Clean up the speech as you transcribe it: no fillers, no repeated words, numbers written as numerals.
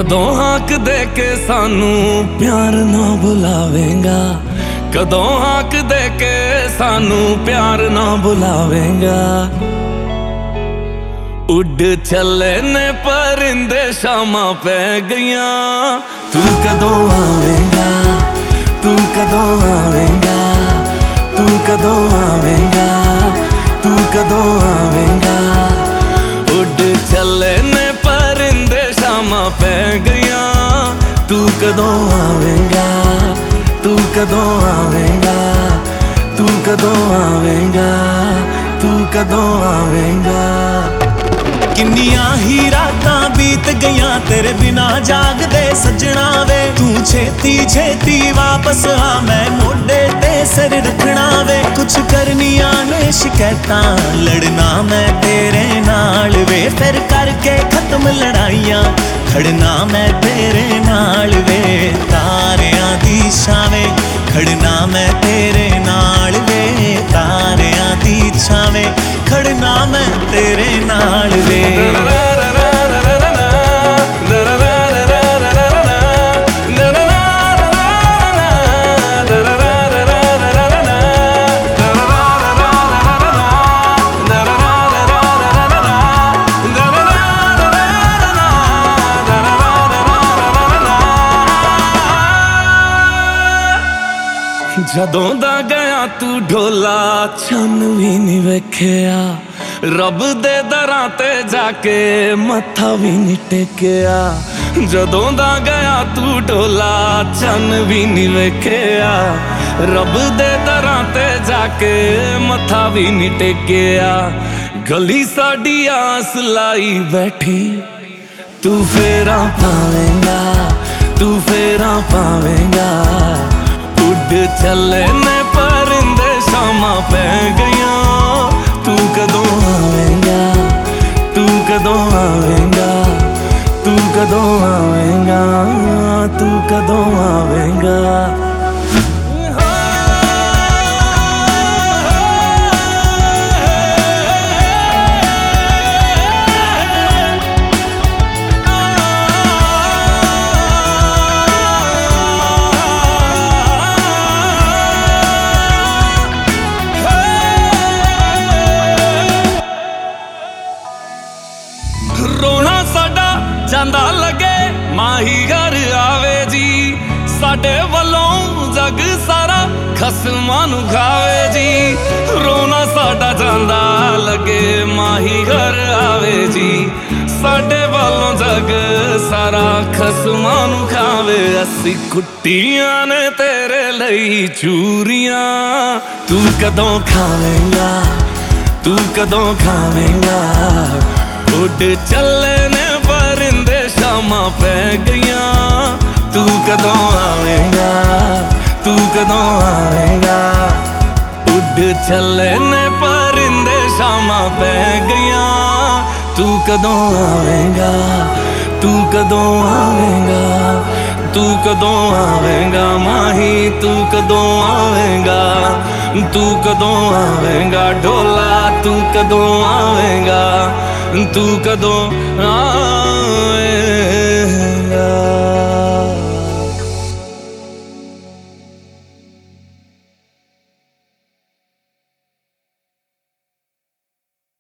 कदों हाक दे के सानू प्यार ना बुलावेंगा, कदों हाक दे के सानू प्यार ना बुलावेंगा। उड़ चले ने परिंदे शामा पै गईया, तू कदों आवेंगा, तू कदों आवेंगा, तू कदों आवेंगा, तू कदों आवेंगा। उड़ चले ने परिंदे शामा पै गईया, तू कदों आवेंगा, तू कदों आवेंगा, तू कदों आवेंगा, तू कदों आवेंगा। किन्नियां ही रातां बीत गईयां तेरे बिना जागदे सजना वे, तू छेती छेती वापस आ, मैं मोढे ते सिर रखना वे। कुछ करनियां ने शिकायतां, लड़ना मैं तेरे नाल वे, फिर करके खत्म लड़ाइयां, खड़ना मैं तेरे नाल वे। तारियां दी छावें खड़ना मैं तेरे नाल वे, तारियां दी छावें खड़ना मैं तेरे नाल वे। जदों दा गया तू ढोला चन भी नहीं वेखिया, रब दे दरां ते जाके मत्था भी नहीं टेकिया। जदों दा गया तू ढोला चन भी नहीं वेखिया, रब दे दरां ते जाके मत्था भी नहीं टेकिया। गली साडी आस लाई बैठी, तू फेरा पावेंगा, तू फेरा पावेंगा। उड़ चले ने परिंदे शामा पै गईया, तू कदों आवेंगा, तू कदों आवेंगा, तू कदों आवेंगा, तू कदों आवेंगा। रोना साडा जांदा लगे माही घर आवे जी, साडे वलों जग सारा खसमां नूं खावे जी। रोना साडा जांदा लगे माही घर आवे जी, साडे वलों जग सारा खसमां नूं खावे। असी कुट्टियां ने तेरे लई चूरियां, तू कदों खावेंगा, तू कदों खावेंगा। उड़ चले ने परिंदे शामा पै गईया, तू कदों आवेंगा, तू कदों आवेंगा। उड़ चले ने परिंदे शामा पै गईया, तू कदों आवेंगा, तू कदों आवेंगा, तू कदों आवेंगा। माही तू कदों आवेंगा, तू कदों आवेंगा। ढोला तू कदों आवेंगा, तू कदों आवेंगा।